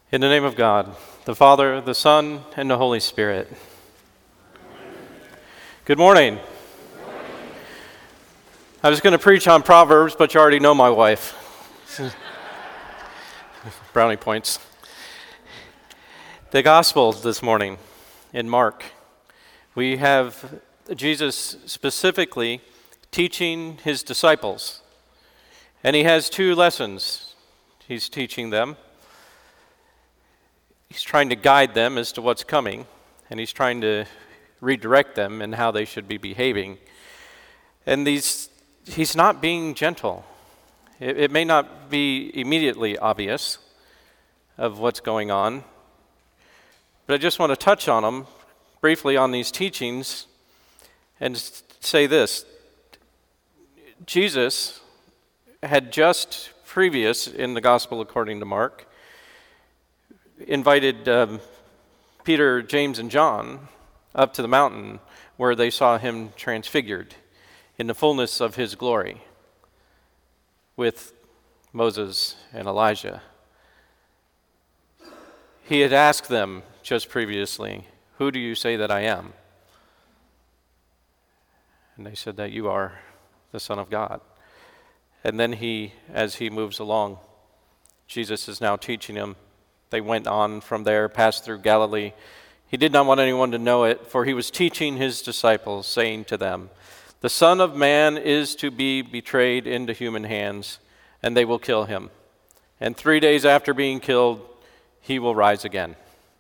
In the name of God, the Father, the Son, and the Holy Spirit. Good morning. I was going to preach on Proverbs, but you already know my wife. Brownie points. The Gospel this morning in Mark. We have Jesus specifically teaching his disciples. And he has two lessons he's teaching them. He's trying to guide them as to what's coming, and he's trying to redirect them in how they should be behaving. And he's not being gentle. It may not be immediately obvious of what's going on, but I just want to touch on them briefly on these teachings and say this. Jesus had just previous in the Gospel according to Mark invited Peter, James, and John up to the mountain where they saw him transfigured in the fullness of his glory with Moses and Elijah. He had asked them just previously, "Who do you say that I am?" And they said that you are the Son of God. And then as he moves along, Jesus is now teaching him. They went on from there, passed through Galilee. He did not want anyone to know it, for he was teaching his disciples, saying to them, "The Son of Man is to be betrayed into human hands, and they will kill him. And 3 days after being killed, he will rise again."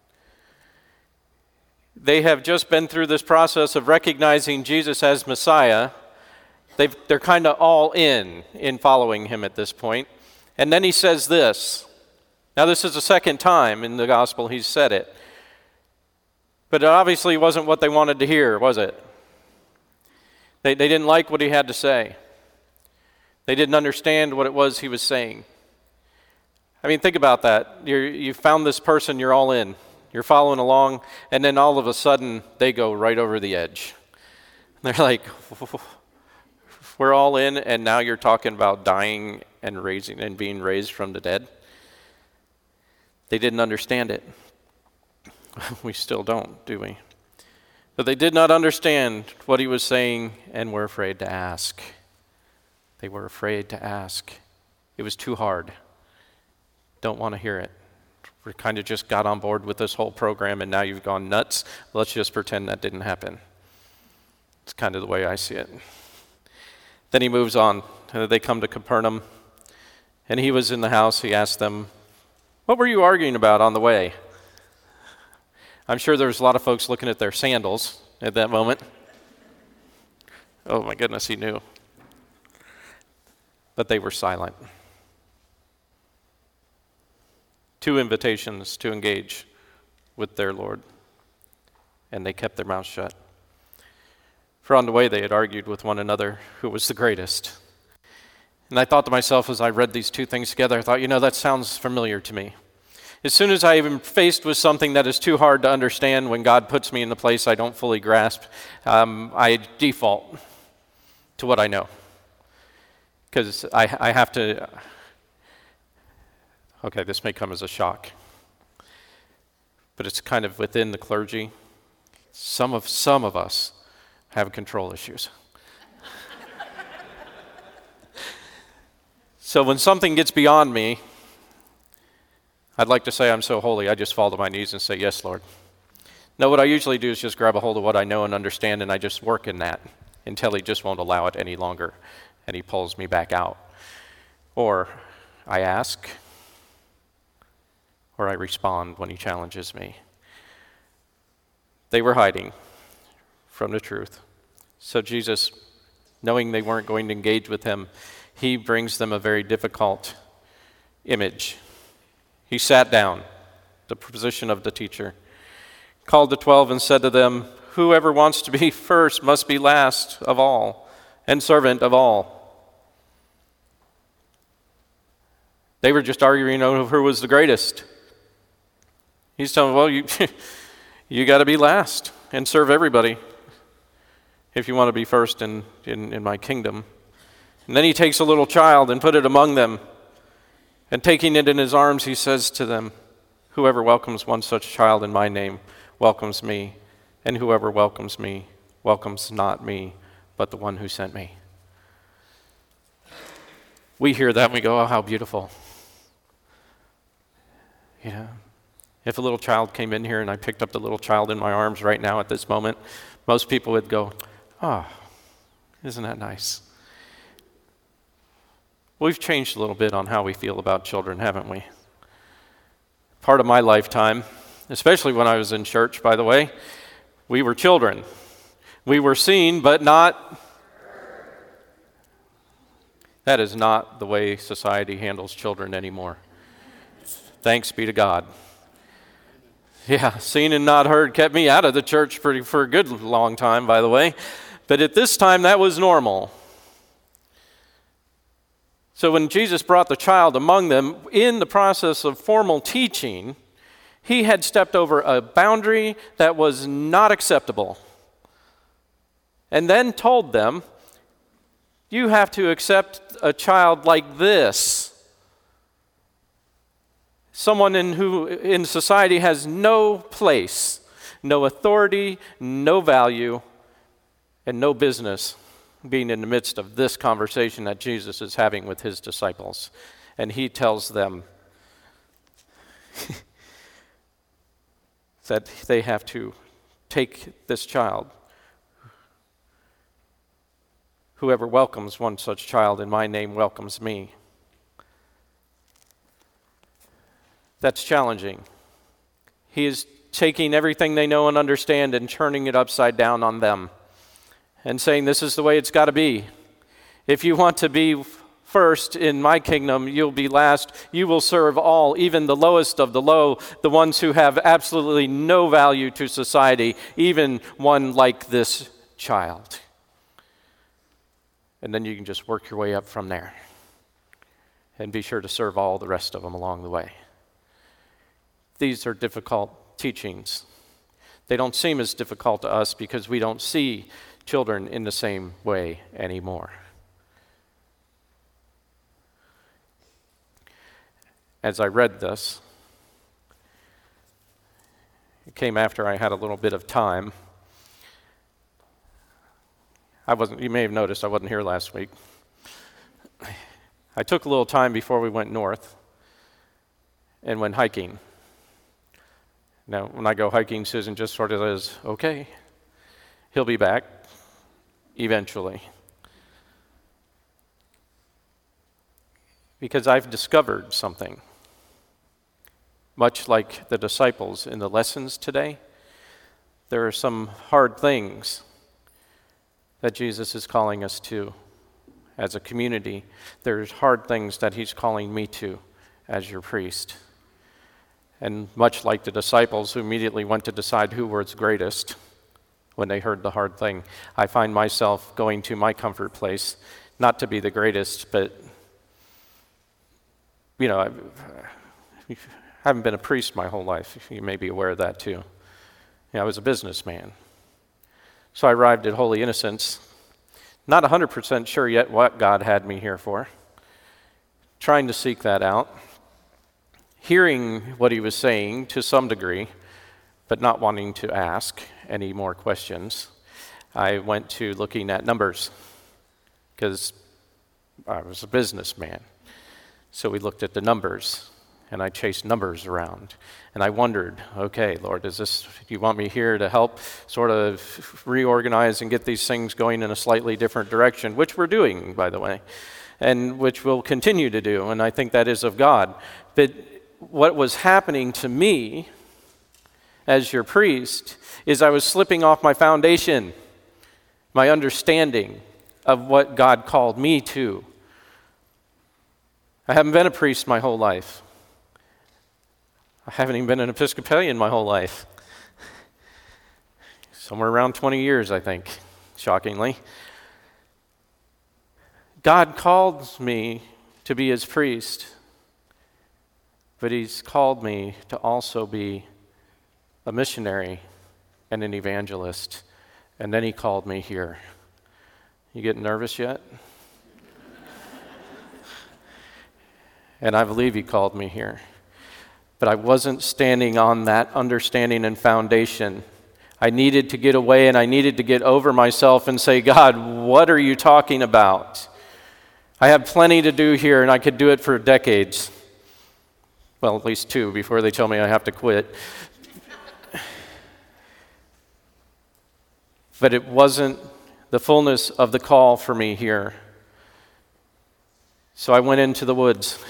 They have just been through this process of recognizing Jesus as Messiah. They're kind of all in following him at this point. And then he says this. Now, this is the second time in the gospel he's said it. But it obviously wasn't what they wanted to hear, was it? They didn't like what he had to say. They didn't understand what it was he was saying. I mean, think about that. You found this person, you're all in. You're following along, and then all of a sudden, they go right over the edge. They're like, we're all in, and now you're talking about dying and raising and being raised from the dead? They didn't understand it. We still don't, do we? But they did not understand what he was saying and were afraid to ask. They were afraid to ask. It was too hard. Don't want to hear it. We kind of just got on board with this whole program and now you've gone nuts. Let's just pretend that didn't happen. It's kind of the way I see it. Then he moves on. They come to Capernaum, and he was in the house. He asked them, "What were you arguing about on the way?" I'm sure there was a lot of folks looking at their sandals at that moment. Oh my goodness, he knew. But they were silent. 2 invitations to engage with their Lord, and they kept their mouths shut. For on the way they had argued with one another who was the greatest. And I thought to myself as I read these two things together, I thought, that sounds familiar to me. As soon as I am faced with something that is too hard to understand, when God puts me in a place I don't fully grasp, I default to what I know. Because I have to, okay, this may come as a shock, but it's kind of within the clergy. Some of us have control issues. So when something gets beyond me, I'd like to say I'm so holy, I just fall to my knees and say, "Yes, Lord." No, what I usually do is just grab a hold of what I know and understand, and I just work in that until he just won't allow it any longer, and he pulls me back out. Or I ask, or I respond when he challenges me. They were hiding from the truth. So Jesus, knowing they weren't going to engage with him, he brings them a very difficult image. He sat down, the position of the teacher, called the 12 and said to them, "Whoever wants to be first must be last of all and servant of all." They were just arguing over who was the greatest. He's telling them, well, you got to be last and serve everybody if you want to be first in my kingdom. And then he takes a little child and put it among them. And taking it in his arms, he says to them, Whoever welcomes one such child in my name welcomes me, and whoever welcomes me welcomes not me, but the one who sent me. We hear that and we go, oh, how beautiful. You know, if a little child came in here and I picked up the little child in my arms right now at this moment, most people would go, oh, isn't that nice? We've changed a little bit on how we feel about children, haven't we? Part of my lifetime, especially when I was in church, by the way, we were children. We were seen, but not. That is not the way society handles children anymore. Thanks be to God. Yeah, seen and not heard kept me out of the church for a good long time, by the way. But at this time, that was normal. So when Jesus brought the child among them, in the process of formal teaching, he had stepped over a boundary that was not acceptable. And then told them, you have to accept a child like this. Someone who in society has no place, no authority, no value, and no business being in the midst of this conversation that Jesus is having with his disciples. And he tells them that they have to take this child. Whoever welcomes one such child in my name welcomes me. That's challenging. He is taking everything they know and understand and turning it upside down on them and saying this is the way it's got to be. If you want to be first in my kingdom, you'll be last. You will serve all, even the lowest of the low, the ones who have absolutely no value to society, even one like this child. And then you can just work your way up from there and be sure to serve all the rest of them along the way. These are difficult teachings. They don't seem as difficult to us because we don't see children in the same way anymore. As I read this, it came after I had a little bit of time. You may have noticed I wasn't here last week. I took a little time before we went north and went hiking. Now, when I go hiking, Susan just sort of says, okay, he'll be back eventually. Because I've discovered something. Much like the disciples in the lessons today, there are some hard things that Jesus is calling us to as a community. There's hard things that he's calling me to as your priest. And much like the disciples who immediately went to decide who was greatest when they heard the hard thing, I find myself going to my comfort place, not to be the greatest, but, I haven't been a priest my whole life. You may be aware of that too. I was a businessman. So I arrived at Holy Innocents, not 100% sure yet what God had me here for, trying to seek that out, hearing what he was saying to some degree, but not wanting to ask any more questions. I went to looking at numbers because I was a businessman. So we looked at the numbers, and I chased numbers around. And I wondered, okay, Lord, do you want me here to help sort of reorganize and get these things going in a slightly different direction, which we're doing, by the way, and which we'll continue to do, and I think that is of God. But what was happening to me as your priest is I was slipping off my foundation, my understanding of what God called me to. I haven't been a priest my whole life. I haven't even been an Episcopalian my whole life. Somewhere around 20 years, I think, shockingly. God called me to be his priest, but he's called me to also be a missionary and an evangelist. And then he called me here. You getting nervous yet? And I believe he called me here. But I wasn't standing on that understanding and foundation. I needed to get away and I needed to get over myself and say, God, what are you talking about? I have plenty to do here and I could do it for decades. Well, at least 2 before they tell me I have to quit. But it wasn't the fullness of the call for me here. So I went into the woods.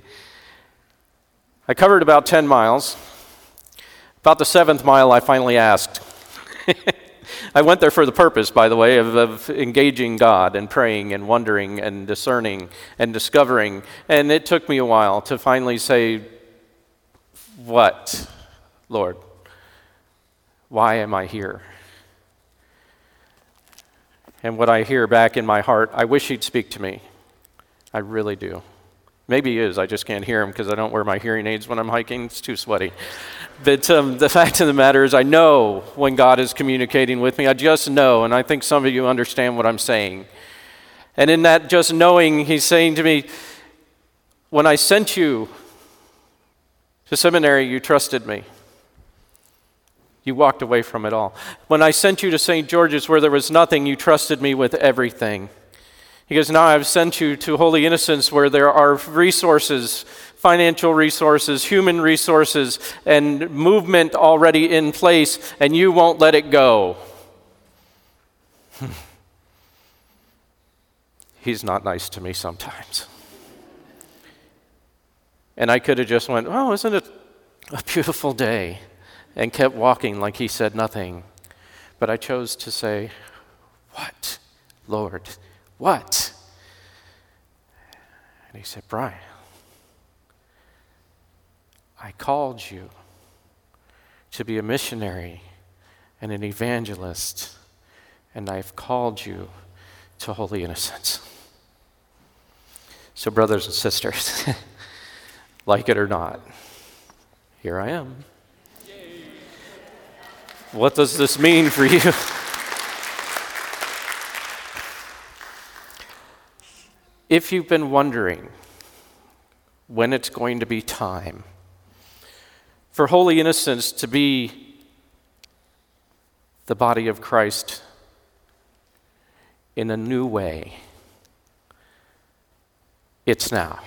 I covered about 10 miles. About the 7th mile, I finally asked. I went there for the purpose, by the way, of engaging God and praying and wondering and discerning and discovering. And it took me a while to finally say, what, Lord? Why am I here? And what I hear back in my heart, I wish he'd speak to me. I really do. Maybe he is, I just can't hear him because I don't wear my hearing aids when I'm hiking. It's too sweaty. But the fact of the matter is I know when God is communicating with me. I just know, and I think some of you understand what I'm saying. And in that just knowing, he's saying to me, when I sent you to seminary, you trusted me. You walked away from it all. When I sent you to St. George's where there was nothing, you trusted me with everything. He goes, now I've sent you to Holy Innocents where there are resources, financial resources, human resources, and movement already in place, and you won't let it go. He's not nice to me sometimes. And I could have just went, oh, isn't it a beautiful day? And kept walking like he said nothing. But I chose to say, what, Lord? What? And he said, Brian, I called you to be a missionary and an evangelist, and I've called you to Holy Innocents. So brothers and sisters, like it or not, here I am. What does this mean for you? If you've been wondering when it's going to be time for Holy Innocents to be the body of Christ in a new way, it's now.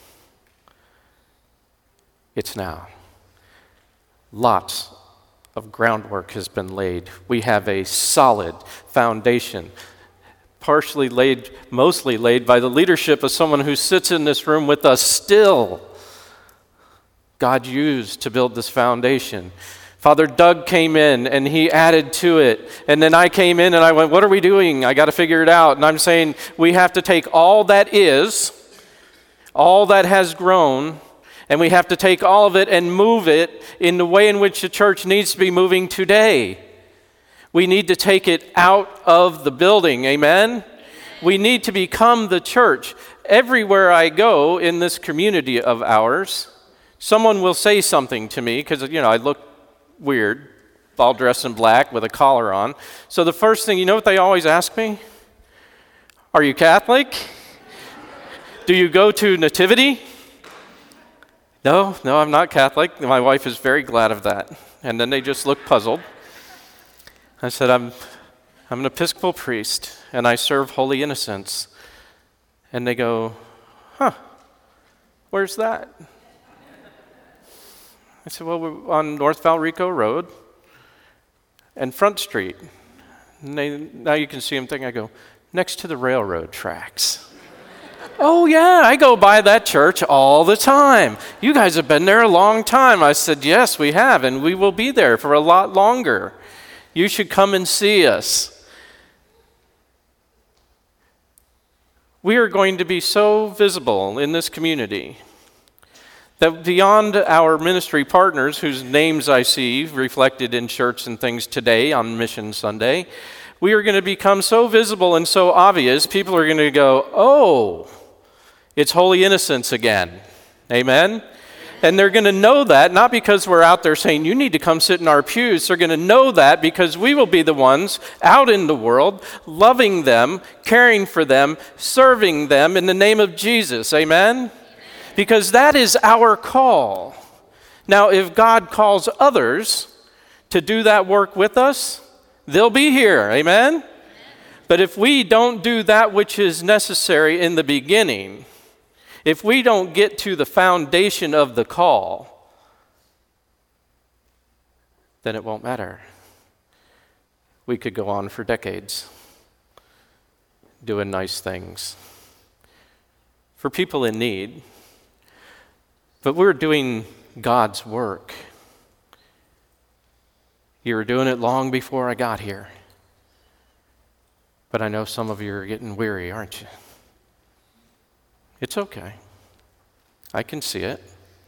It's now. Lots of groundwork has been laid. We have a solid foundation, partially laid, mostly laid by the leadership of someone who sits in this room with us still. God used to build this foundation. Father Doug came in and he added to it. And then I came in and I went, what are we doing? I got to figure it out. And I'm saying we have to take all that is, all that has grown, and we have to take all of it and move it in the way in which the church needs to be moving today. We need to take it out of the building, amen? We need to become the church. Everywhere I go in this community of ours, someone will say something to me, because, I look weird, all dressed in black with a collar on. So the first thing, you know what they always ask me? Are you Catholic? Do you go to Nativity? No, I'm not Catholic. My wife is very glad of that. And then they just look puzzled. I said, I'm an Episcopal priest, and I serve Holy Innocents. And they go, where's that? I said, well, we're on North Valrico Road and Front Street. And now you can see them thinking, I go, next to the railroad tracks. Oh, yeah, I go by that church all the time. You guys have been there a long time. I said, yes, we have, and we will be there for a lot longer. You should come and see us. We are going to be so visible in this community that beyond our ministry partners, whose names I see reflected in shirts and things today on Mission Sunday, we are going to become so visible and so obvious, people are going to go, oh, it's Holy Innocents again. Amen? And they're going to know that, not because we're out there saying, you need to come sit in our pews. They're going to know that because we will be the ones out in the world, loving them, caring for them, serving them in the name of Jesus. Amen? Because that is our call. Now, if God calls others to do that work with us, they'll be here. Amen? But if we don't do that which is necessary in the beginning, if we don't get to the foundation of the call, then it won't matter. We could go on for decades doing nice things for people in need, but we're doing God's work. You were doing it long before I got here. But I know some of you are getting weary, aren't you? It's okay. I can see it.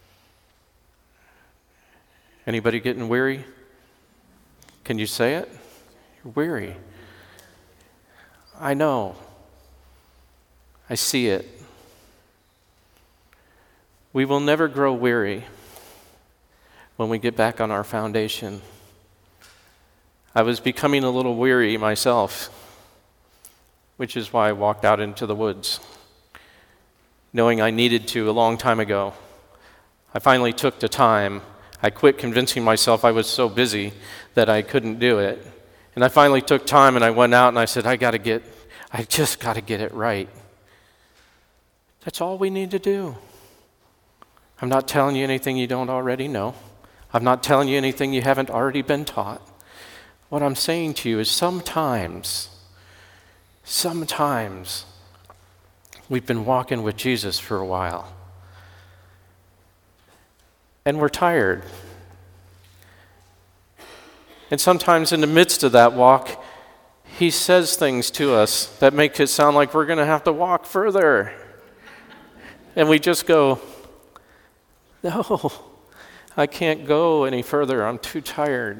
Anybody getting weary? Can you say it? You're weary. I know. I see it. We will never grow weary when we get back on our foundation. I was becoming a little weary myself, which is why I walked out into the woods, knowing I needed to a long time ago. I finally took the time. I quit convincing myself I was so busy that I couldn't do it. And I finally took time and I went out and I said, I just got to get it right. That's all we need to do. I'm not telling you anything you don't already know. I'm not telling you anything you haven't already been taught. What I'm saying to you is sometimes we've been walking with Jesus for a while, and we're tired. And sometimes in the midst of that walk, he says things to us that make it sound like we're going to have to walk further. And we just go, no, I can't go any further. I'm too tired.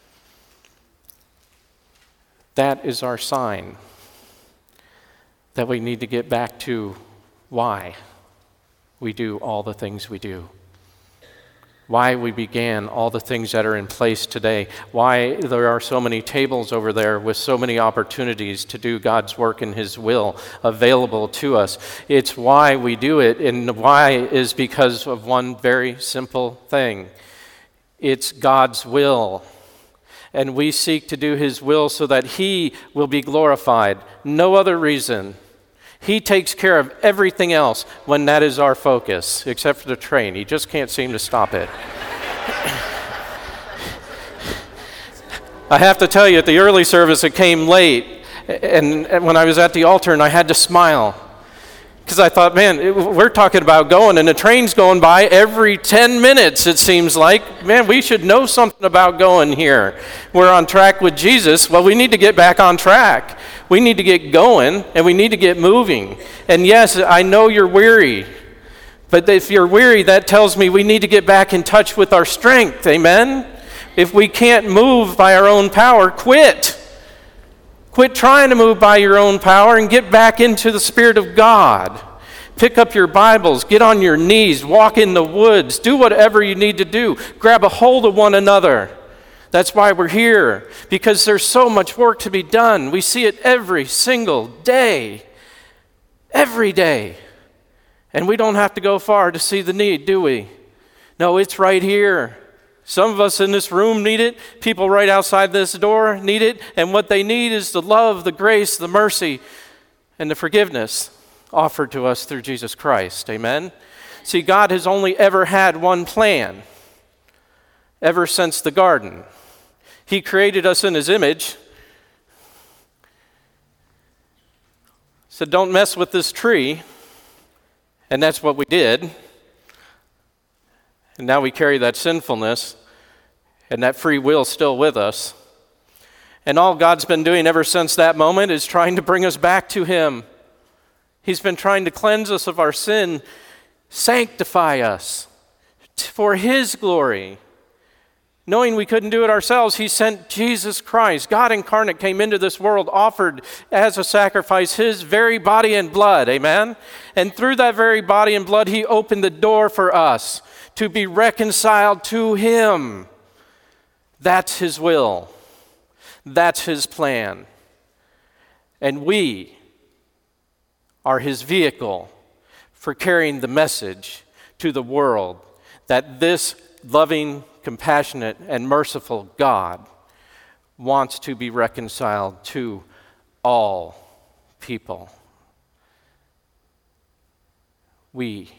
That is our sign that we need to get back to why we do all the things we do. Why we began all the things that are in place today. Why there are so many tables over there with so many opportunities to do God's work in His will available to us. It's why we do it, and why is because of one very simple thing. It's God's will. And we seek to do His will so that He will be glorified. No other reason. He takes care of everything else when that is our focus, except for the train. He just can't seem to stop it. I have to tell you, at the early service, it came late. And when I was at the altar, and I had to smile. Because I thought, man, we're talking about going, and the train's going by every 10 minutes, it seems like. Man, we should know something about going here. We're on track with Jesus. Well, we need to get back on track. We need to get going, and we need to get moving. And yes, I know you're weary. But if you're weary, that tells me we need to get back in touch with our strength. Amen? If we can't move by our own power, quit. Quit trying to move by your own power and get back into the Spirit of God. Pick up your Bibles, get on your knees, walk in the woods, do whatever you need to do. Grab a hold of one another. That's why we're here, because there's so much work to be done. We see it every single day. Every day. And we don't have to go far to see the need, do we? No, it's right here. Some of us in this room need it. People right outside this door need it. And what they need is the love, the grace, the mercy, and the forgiveness offered to us through Jesus Christ. Amen? See, God has only ever had one plan ever since the garden. He created us in His image. Said, don't mess with this tree. And that's what we did. And now we carry that sinfulness and that free will still with us. And all God's been doing ever since that moment is trying to bring us back to Him. He's been trying to cleanse us of our sin, sanctify us for His glory. Knowing we couldn't do it ourselves, He sent Jesus Christ. God incarnate came into this world, offered as a sacrifice His very body and blood. Amen? And through that very body and blood, He opened the door for us to be reconciled to Him. That's His will. That's His plan. And we are His vehicle for carrying the message to the world that this loving, compassionate, and merciful God wants to be reconciled to all people. We,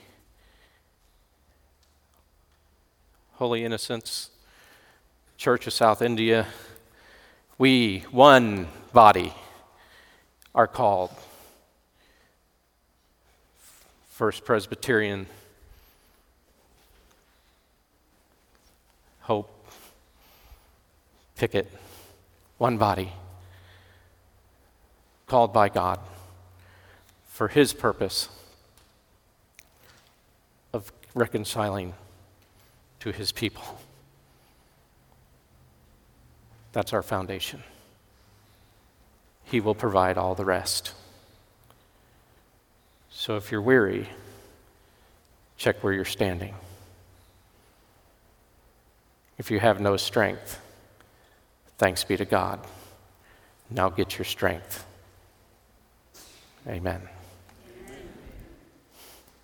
Holy Innocents, Church of South India, we, one body, are called. First Presbyterian, Hope, Picket, one body, called by God for His purpose of reconciling to His people. That's our foundation. He will provide all the rest. So if you're weary, check where you're standing. If you have no strength, thanks be to God. Now get your strength. Amen.